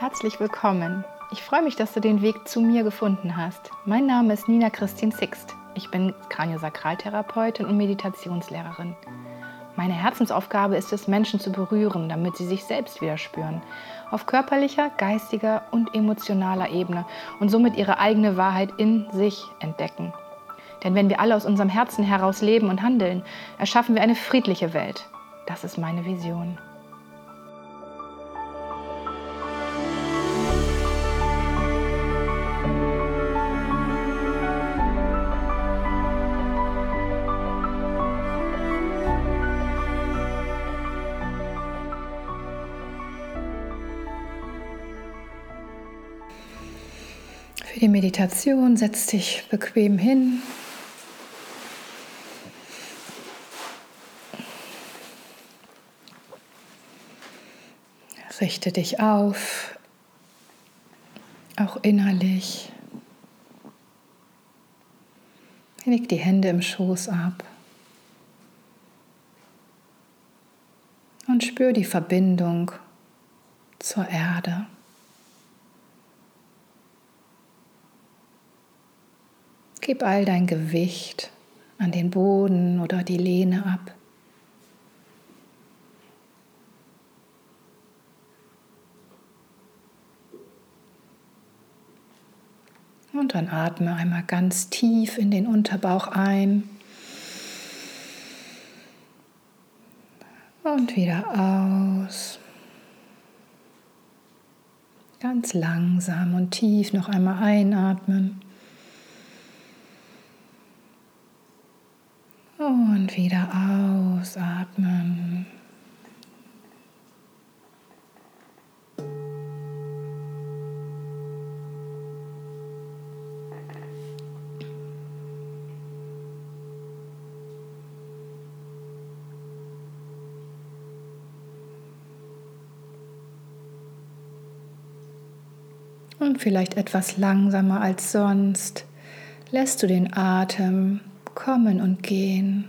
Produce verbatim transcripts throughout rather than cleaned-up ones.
herzlich willkommen. Ich freue mich, dass du den Weg zu mir gefunden hast. Mein Name ist Nina Christine Sixt. Ich bin Kraniosakraltherapeutin und Meditationslehrerin. Meine Herzensaufgabe ist es, Menschen zu berühren, damit sie sich selbst wieder spüren. Auf körperlicher, geistiger und emotionaler Ebene und somit ihre eigene Wahrheit in sich entdecken. Denn wenn wir alle aus unserem Herzen heraus leben und handeln, erschaffen wir eine friedliche Welt. Das ist meine Vision. Für die Meditation setz dich bequem hin. Richte dich auf, auch innerlich. Leg die Hände im Schoß ab und spür die Verbindung zur Erde. Gib all dein Gewicht an den Boden oder die Lehne ab. Und dann atme einmal ganz tief in den Unterbauch ein und wieder aus. Ganz langsam und tief noch einmal einatmen. Und wieder ausatmen. Und vielleicht etwas langsamer als sonst lässt du den Atem kommen und gehen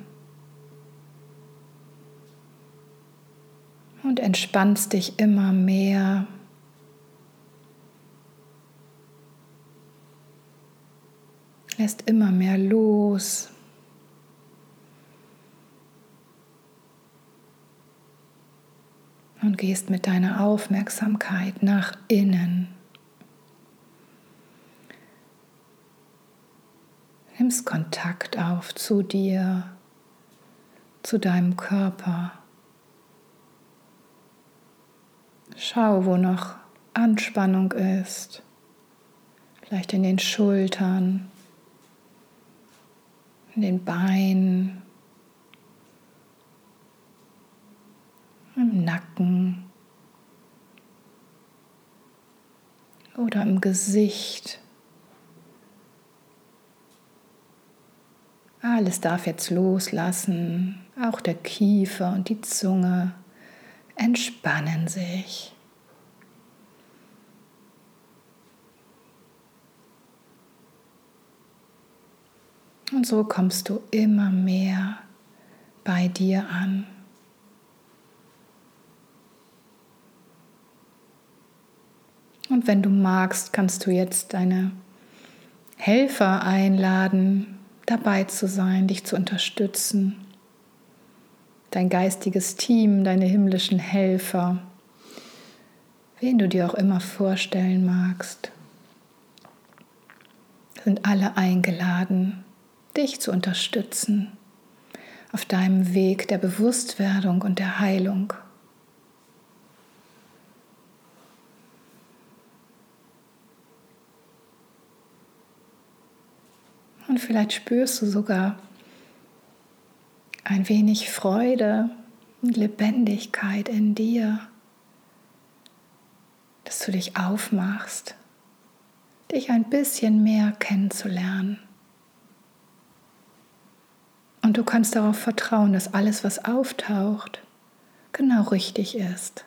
und entspannst dich immer mehr. Lässt immer mehr los. Und gehst mit deiner Aufmerksamkeit nach innen. Nimmst Kontakt auf zu dir, zu deinem Körper. Schau, wo noch Anspannung ist. Vielleicht in den Schultern, in den Beinen, im Nacken oder im Gesicht. Alles darf jetzt loslassen, auch der Kiefer und die Zunge entspannen sich. Und so kommst du immer mehr bei dir an. Und wenn du magst, kannst du jetzt deine Helfer einladen, dabei zu sein, dich zu unterstützen. Dein geistiges Team, deine himmlischen Helfer, wen du dir auch immer vorstellen magst, sind alle eingeladen, dich zu unterstützen auf deinem Weg der Bewusstwerdung und der Heilung. Und vielleicht spürst du sogar ein wenig Freude und Lebendigkeit in dir, dass du dich aufmachst, dich ein bisschen mehr kennenzulernen. Und du kannst darauf vertrauen, dass alles, was auftaucht, genau richtig ist.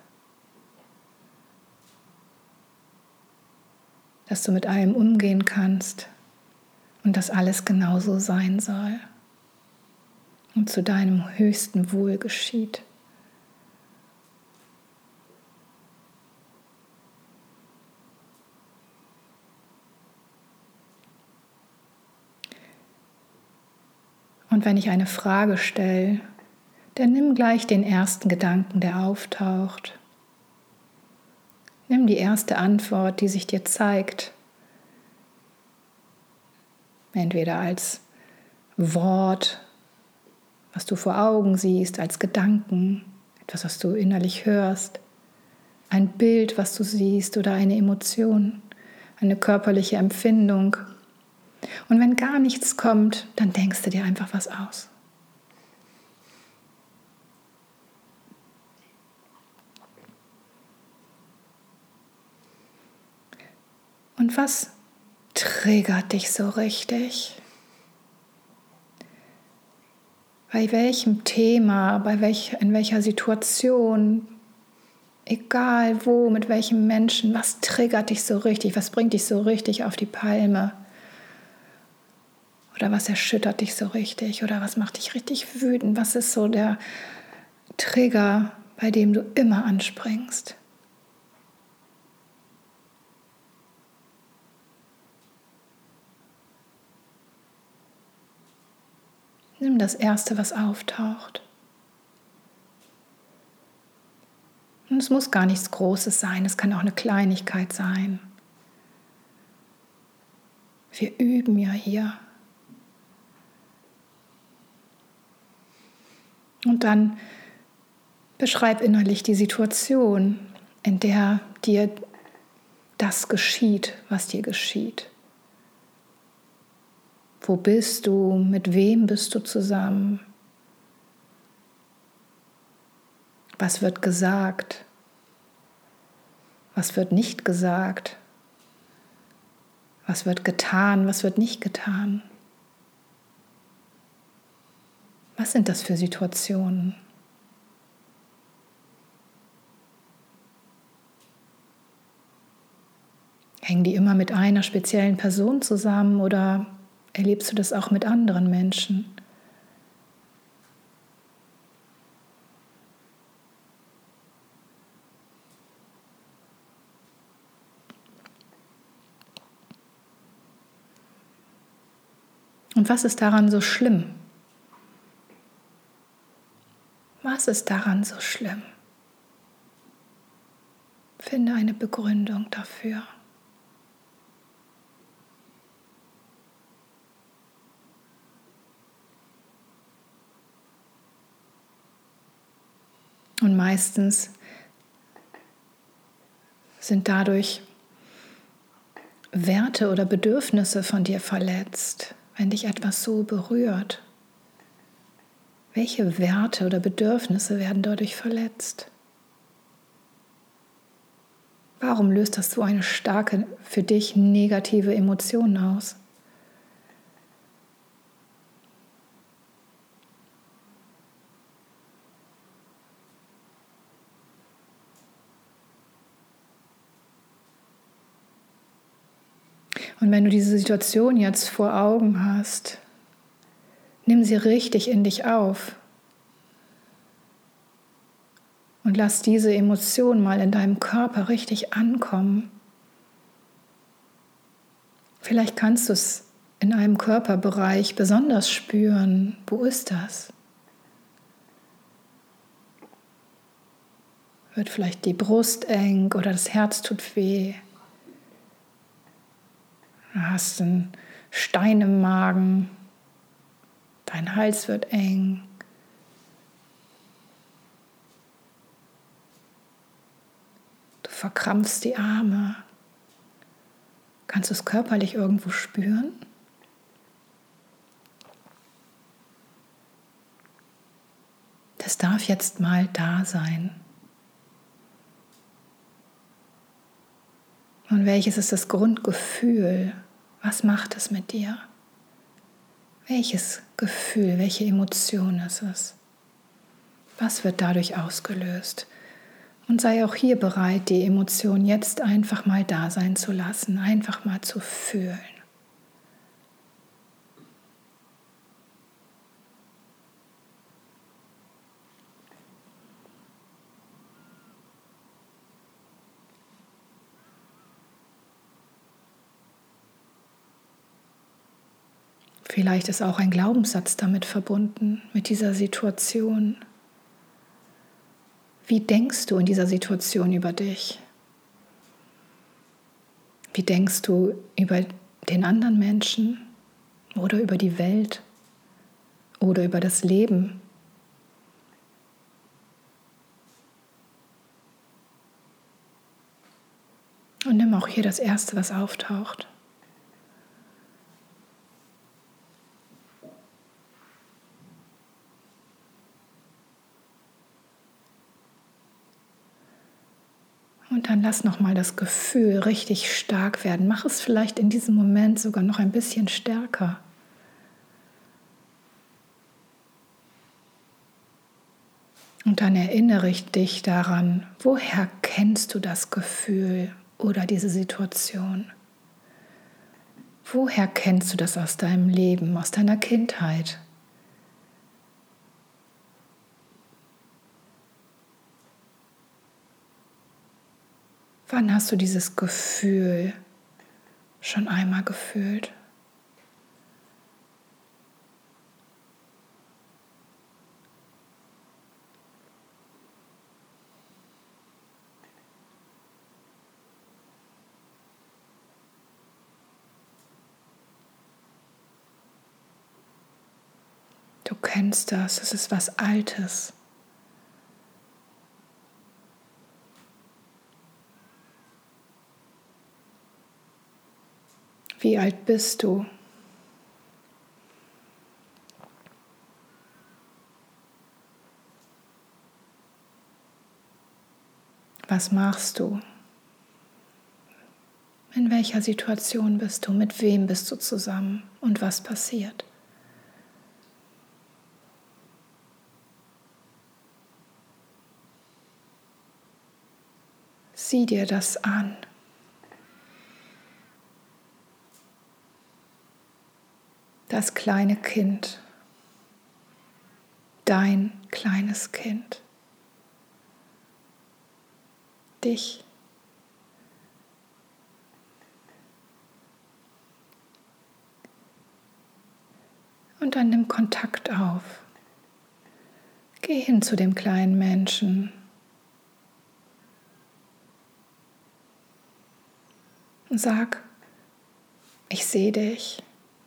Dass du mit allem umgehen kannst. Und dass alles genauso sein soll und zu deinem höchsten Wohl geschieht. Und wenn ich eine Frage stelle, dann nimm gleich den ersten Gedanken, der auftaucht. Nimm die erste Antwort, die sich dir zeigt. Entweder als Wort, was du vor Augen siehst, als Gedanken, etwas, was du innerlich hörst, ein Bild, was du siehst oder eine Emotion, eine körperliche Empfindung. Und wenn gar nichts kommt, dann denkst du dir einfach was aus. Und was triggert dich so richtig? Bei welchem Thema, bei welch, in welcher Situation, egal wo, mit welchem Menschen, was triggert dich so richtig? Was bringt dich so richtig auf die Palme? Oder was erschüttert dich so richtig? Oder was macht dich richtig wütend? Was ist so der Trigger, bei dem du immer anspringst? Nimm das Erste, was auftaucht. Und es muss gar nichts Großes sein, es kann auch eine Kleinigkeit sein. Wir üben ja hier. Und dann beschreib innerlich die Situation, in der dir das geschieht, was dir geschieht. Wo bist du? Mit wem bist du zusammen? Was wird gesagt? Was wird nicht gesagt? Was wird getan? Was wird nicht getan? Was sind das für Situationen? Hängen die immer mit einer speziellen Person zusammen oder erlebst du das auch mit anderen Menschen? Und was ist daran so schlimm? Was ist daran so schlimm? Finde eine Begründung dafür. Und meistens sind dadurch Werte oder Bedürfnisse von dir verletzt, wenn dich etwas so berührt. Welche Werte oder Bedürfnisse werden dadurch verletzt? Warum löst das so eine starke, für dich negative Emotion aus? Und wenn du diese Situation jetzt vor Augen hast, nimm sie richtig in dich auf und lass diese Emotion mal in deinem Körper richtig ankommen. Vielleicht kannst du es in einem Körperbereich besonders spüren. Wo ist das? Wird vielleicht die Brust eng oder das Herz tut weh? Du hast einen Stein im Magen, dein Hals wird eng. Du verkrampfst die Arme. Kannst du es körperlich irgendwo spüren? Das darf jetzt mal da sein. Und welches ist das Grundgefühl? Was macht es mit dir? Welches Gefühl, welche Emotion ist es? Was wird dadurch ausgelöst? Und sei auch hier bereit, die Emotion jetzt einfach mal da sein zu lassen, einfach mal zu fühlen. Vielleicht ist auch ein Glaubenssatz damit verbunden, mit dieser Situation. Wie denkst du in dieser Situation über dich? Wie denkst du über den anderen Menschen oder über die Welt oder über das Leben? Und nimm auch hier das Erste, was auftaucht. Und dann lass nochmal das Gefühl richtig stark werden. Mach es vielleicht in diesem Moment sogar noch ein bisschen stärker. Und dann erinnere ich dich daran, woher kennst du das Gefühl oder diese Situation? Woher kennst du das aus deinem Leben, aus deiner Kindheit? Wann hast du dieses Gefühl schon einmal gefühlt? Du kennst das, es ist was Altes. Wie alt bist du? Was machst du? In welcher Situation bist du? Mit wem bist du zusammen? Und was passiert? Sieh dir das an. Das kleine Kind. Dein kleines Kind. Dich. Und dann nimm Kontakt auf. Geh hin zu dem kleinen Menschen. Und sag, ich sehe dich.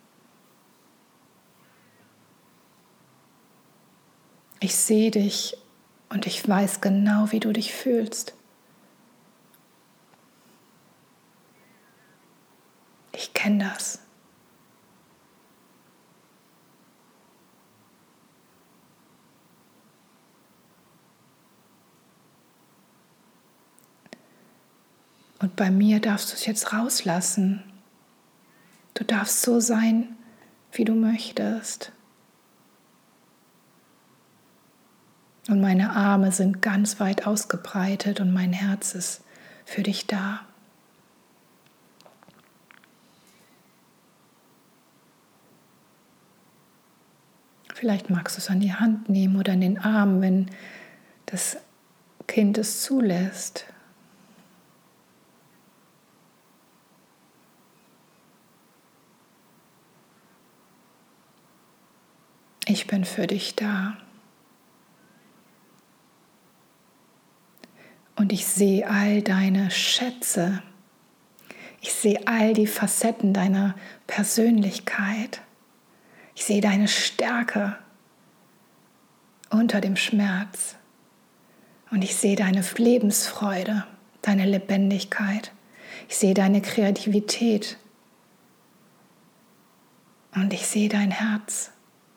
Ich sehe dich und ich weiß genau, wie du dich fühlst. Ich kenne das. Und bei mir darfst du es jetzt rauslassen. Du darfst so sein, wie du möchtest. Und meine Arme sind ganz weit ausgebreitet und mein Herz ist für dich da. Vielleicht magst du es an die Hand nehmen oder in den Arm, wenn das Kind es zulässt. Ich bin für dich da. Und ich sehe all deine Schätze. Ich sehe all die Facetten deiner Persönlichkeit. Ich sehe deine Stärke unter dem Schmerz. Und ich sehe deine Lebensfreude, deine Lebendigkeit. Ich sehe deine Kreativität. Und ich sehe dein Herz.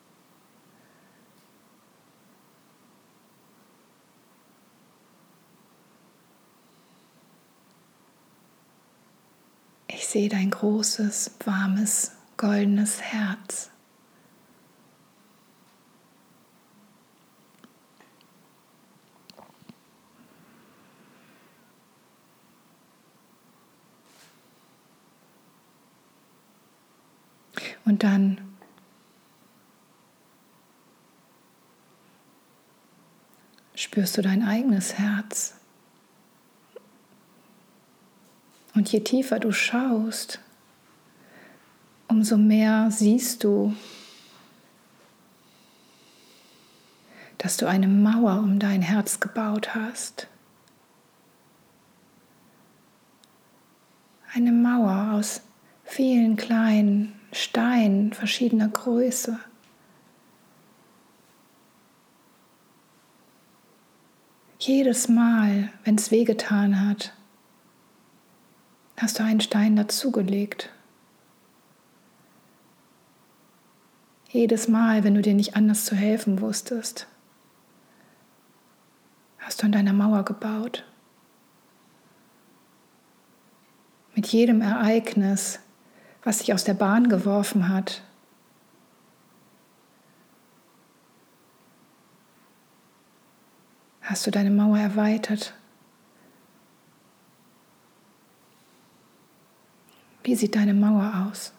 Ich sehe dein großes, warmes, goldenes Herz. Und dann spürst du dein eigenes Herz. Und je tiefer du schaust, umso mehr siehst du, dass du eine Mauer um dein Herz gebaut hast. Eine Mauer aus vielen kleinen Steinen verschiedener Größe. Jedes Mal, wenn es wehgetan hat, hast du einen Stein dazugelegt. Jedes Mal, wenn du dir nicht anders zu helfen wusstest, hast du an deiner Mauer gebaut. Mit jedem Ereignis, was dich aus der Bahn geworfen hat, hast du deine Mauer erweitert. Wie sieht deine Mauer aus?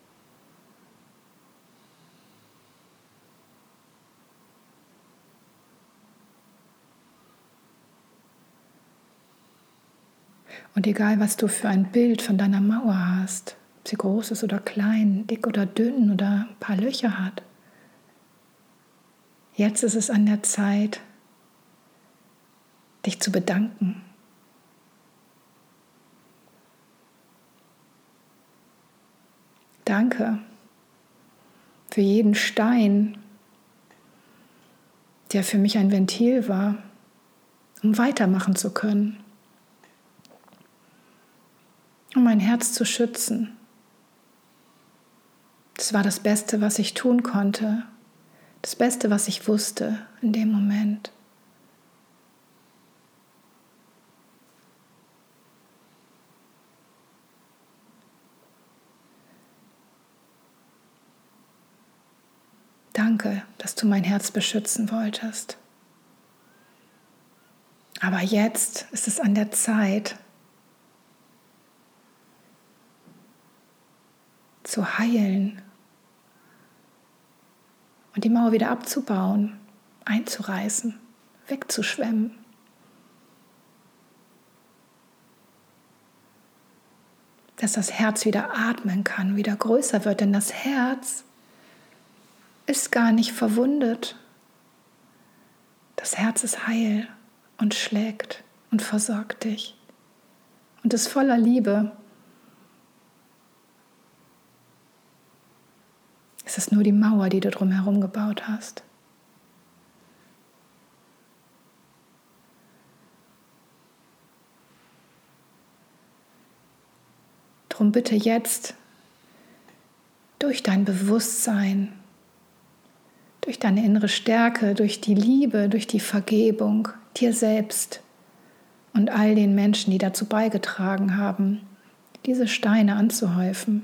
Und egal, was du für ein Bild von deiner Mauer hast, ob sie groß ist oder klein, dick oder dünn oder ein paar Löcher hat, jetzt ist es an der Zeit, dich zu bedanken. Danke für jeden Stein, der für mich ein Ventil war, um weitermachen zu können, um mein Herz zu schützen. Das war das Beste, was ich tun konnte, das Beste, was ich wusste in dem Moment. Danke, dass du mein Herz beschützen wolltest. Aber jetzt ist es an der Zeit, zu heilen und die Mauer wieder abzubauen, einzureißen, wegzuschwemmen. Dass das Herz wieder atmen kann, wieder größer wird, denn das Herz ist gar nicht verwundet. Das Herz ist heil und schlägt und versorgt dich und ist voller Liebe. Es ist nur die Mauer, die du drumherum gebaut hast. Drum bitte jetzt durch dein Bewusstsein, durch deine innere Stärke, durch die Liebe, durch die Vergebung dir selbst und all den Menschen, die dazu beigetragen haben, diese Steine anzuhäufen.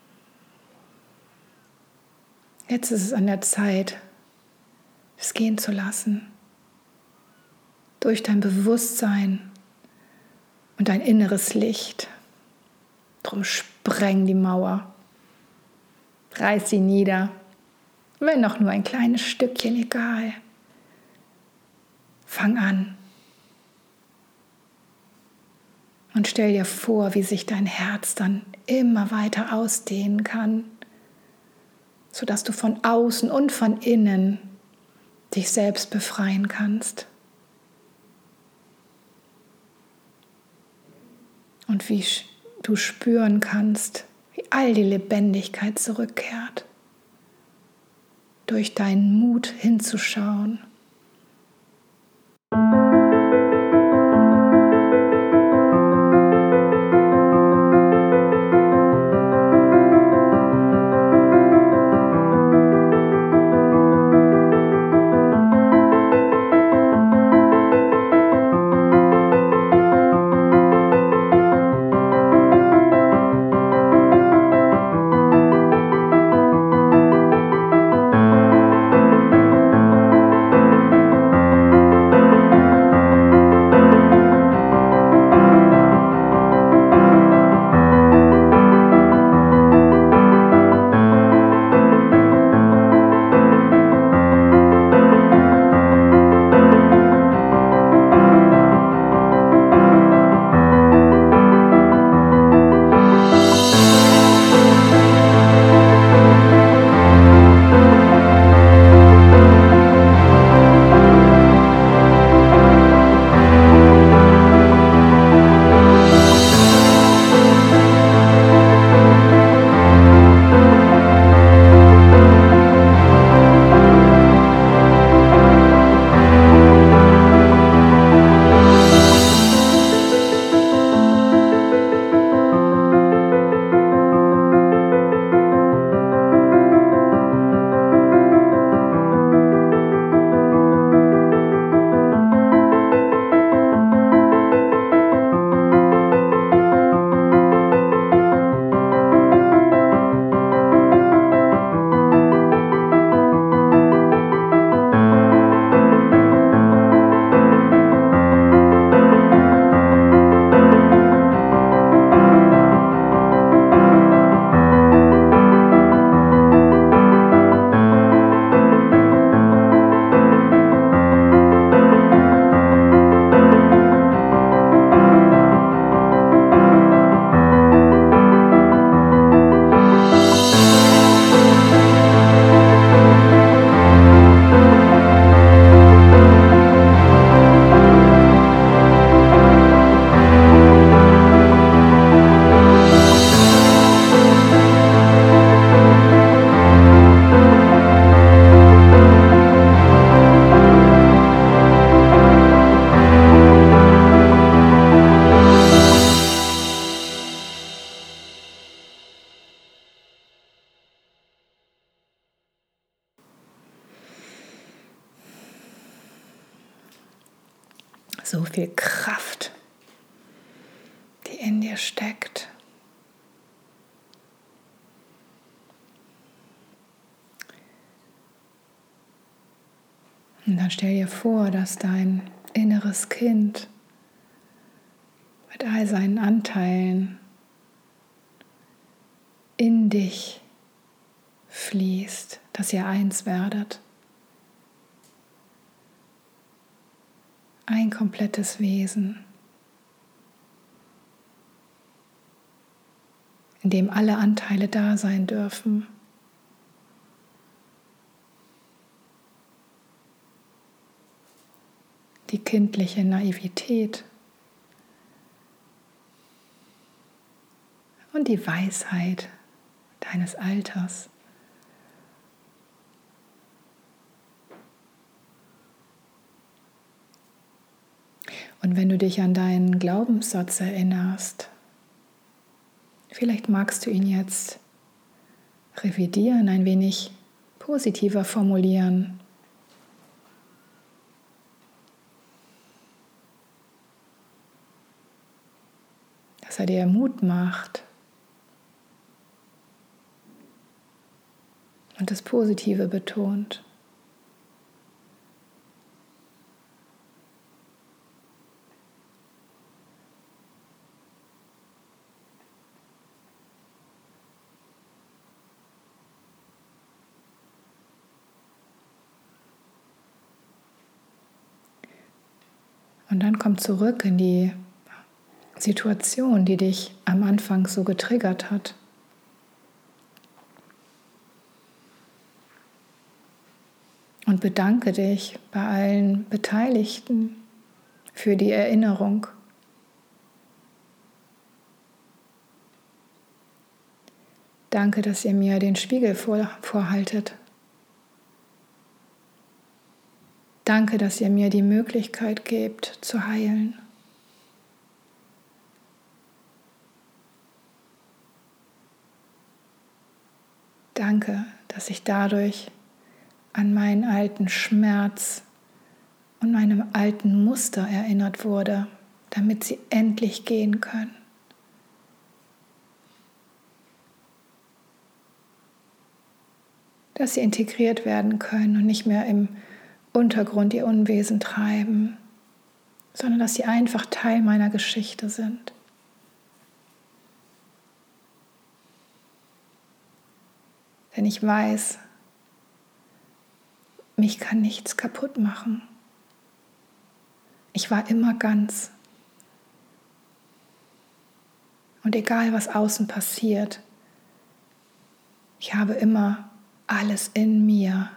Jetzt ist es an der Zeit, es gehen zu lassen. Durch dein Bewusstsein und dein inneres Licht. Drum spreng die Mauer. Reiß sie nieder. Wenn auch nur ein kleines Stückchen, egal. Fang an. Und stell dir vor, wie sich dein Herz dann immer weiter ausdehnen kann, sodass du von außen und von innen dich selbst befreien kannst. Und wie du spüren kannst, wie all die Lebendigkeit zurückkehrt, durch deinen Mut hinzuschauen. so viel Kraft, die in dir steckt. Und dann stell dir vor, dass dein inneres Kind mit all seinen Anteilen in dich fließt, dass ihr eins werdet. Ein komplettes Wesen, in dem alle Anteile da sein dürfen. Die kindliche Naivität und die Weisheit deines Alters. Und wenn du dich an deinen Glaubenssatz erinnerst, vielleicht magst du ihn jetzt revidieren, ein wenig positiver formulieren. Dass er dir Mut macht und das Positive betont. Und dann komm zurück in die Situation, die dich am Anfang so getriggert hat. Und bedanke dich bei allen Beteiligten für die Erinnerung. Danke, dass ihr mir den Spiegel vor, vorhaltet. Danke, dass ihr mir die Möglichkeit gebt, zu heilen. Danke, dass ich dadurch an meinen alten Schmerz und meinem alten Muster erinnert wurde, damit sie endlich gehen können. Dass sie integriert werden können und nicht mehr im Untergrund ihr Unwesen treiben, sondern dass sie einfach Teil meiner Geschichte sind. Denn ich weiß, mich kann nichts kaputt machen. Ich war immer ganz. Und egal, was außen passiert, ich habe immer alles in mir,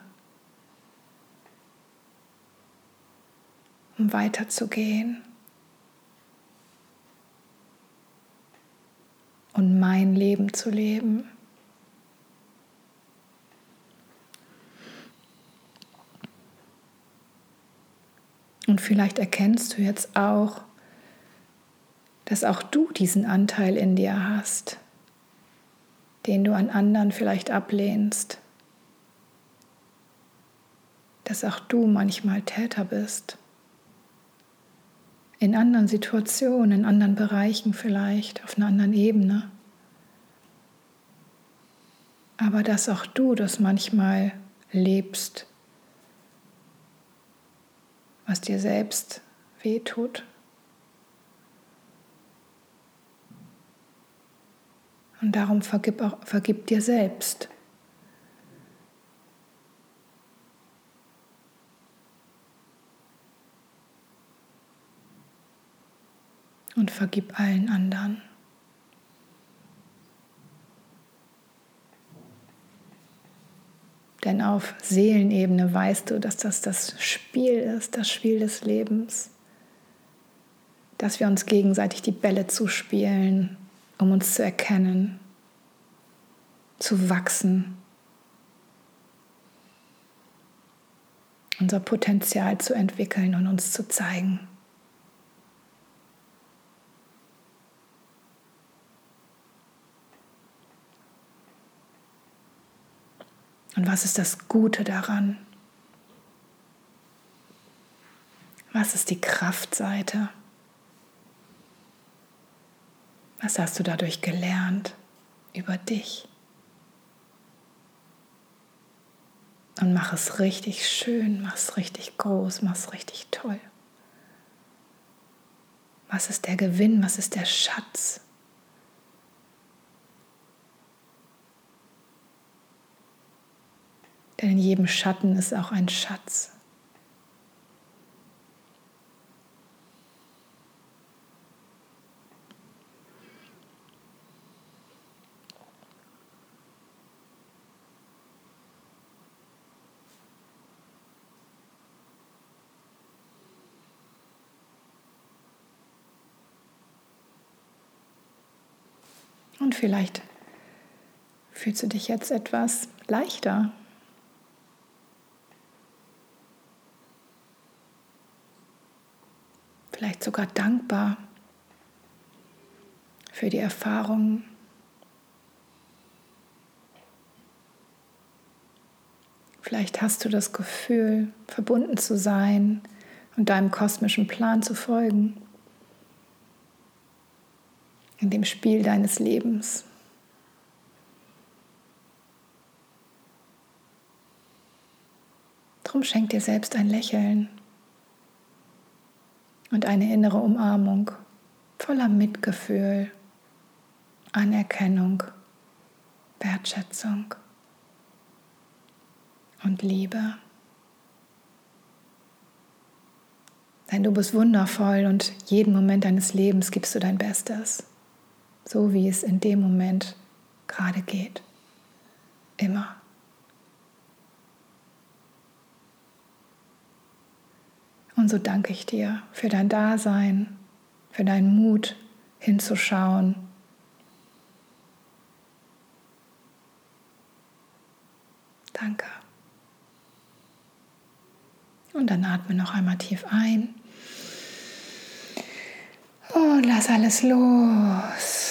um weiterzugehen und mein Leben zu leben. Und vielleicht erkennst du jetzt auch, dass auch du diesen Anteil in dir hast, den du an anderen vielleicht ablehnst. Dass auch du manchmal Täter bist. In anderen Situationen, in anderen Bereichen vielleicht, auf einer anderen Ebene. Aber dass auch du das manchmal lebst, was dir selbst wehtut. Und darum vergib, auch, vergib dir selbst. Und vergib allen anderen. Denn auf Seelenebene weißt du, dass das das Spiel ist, das Spiel des Lebens. Dass wir uns gegenseitig die Bälle zuspielen, um uns zu erkennen, zu wachsen, unser Potenzial zu entwickeln und uns zu zeigen. Und was ist das Gute daran? Was ist die Kraftseite? Was hast du dadurch gelernt über dich? Und mach es richtig schön, mach es richtig groß, mach es richtig toll. Was ist der Gewinn? Was ist der Schatz? Denn in jedem Schatten ist auch ein Schatz. Und vielleicht fühlst du dich jetzt etwas leichter. Vielleicht sogar dankbar für die Erfahrungen. Vielleicht hast du das Gefühl, verbunden zu sein und deinem kosmischen Plan zu folgen. In dem Spiel deines Lebens. Drum schenk dir selbst ein Lächeln und eine innere Umarmung voller Mitgefühl, Anerkennung, Wertschätzung und Liebe. Denn du bist wundervoll und jeden Moment deines Lebens gibst du dein Bestes. So wie es in dem Moment gerade geht. Immer. Und so danke ich dir für dein Dasein, für deinen Mut hinzuschauen. Danke. Und dann atme noch einmal tief ein. Und lass alles los.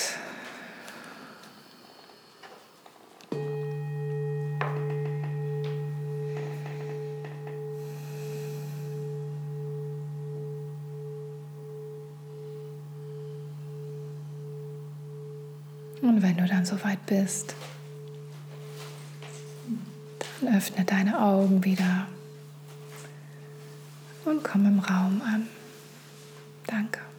Und wenn du dann soweit bist, dann öffne deine Augen wieder und komm im Raum an. Danke.